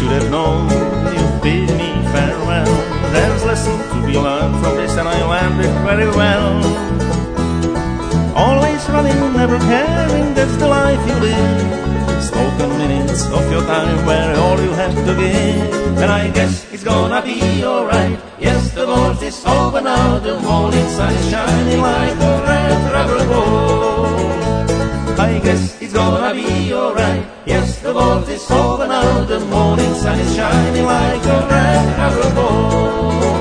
should have known you'd bid me farewell. There's lesson to be learned from this, and I learned it very well. Always running, never caring, that's the life you live. Spoken minutes of your time where all you have to give. And I guess it's gonna be alright. Yes, the world is over now. The morning sun is shining like a red rubber ball. I guess it's gonna be alright. Yes, the world is over now. The morning sun is shining like a red rubber ball.